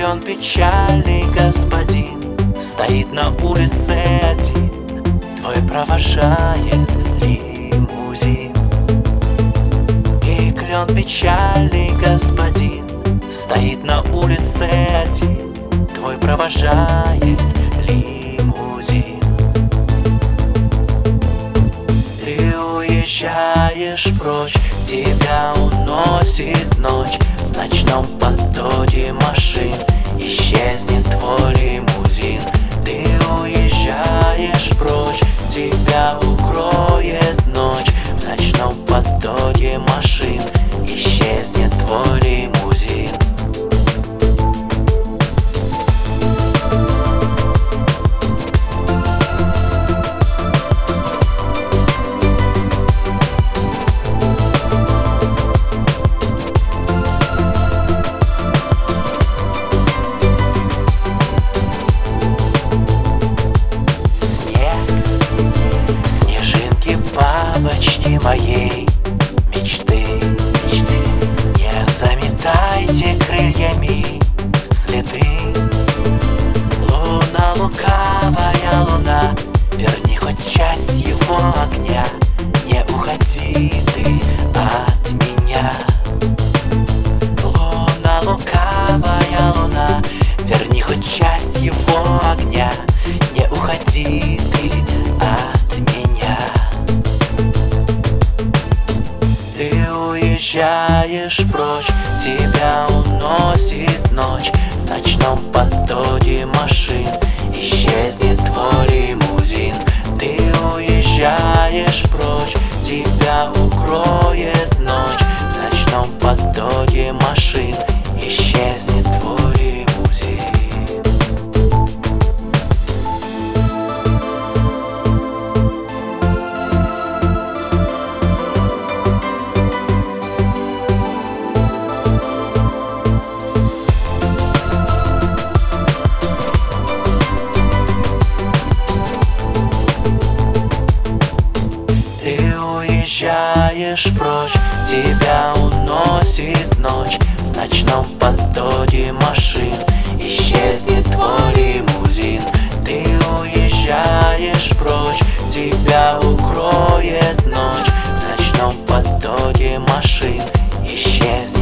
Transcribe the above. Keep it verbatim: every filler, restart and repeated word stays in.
клен печальный господин стоит на улице один, твой провожает лимузин. И клен печальный господин стоит на улице один, твой провожает лимузин. Ты уезжаешь прочь, тебя уносит ночь, в ночном потоке машин исчезнет твой лимузин. Ты уезжаешь прочь, тебя укроет ночь, в ночном потоке машин исчезнет твой лимузин. Бабочки моей мечты, мечты, не заметайте крыльями следы. Луна, лукавая луна, верни хоть часть его огня, не уходи ты от меня. Луна, лукавая луна, верни хоть часть его огня, не уходи ты от меня. Ты уезжаешь прочь, тебя уносит ночь, в ночном потоке машин исчезнет твой лимузин. Ты уезжаешь прочь, тебя укроет ночь, в ночном потоке машин исчезнет твой лимузин. Уезжаешь прочь, тебя уносит ночь, в ночном потоке машин исчезнет твой лимузин. Ты уезжаешь прочь, тебя укроет ночь, в ночном потоке машин исчезнет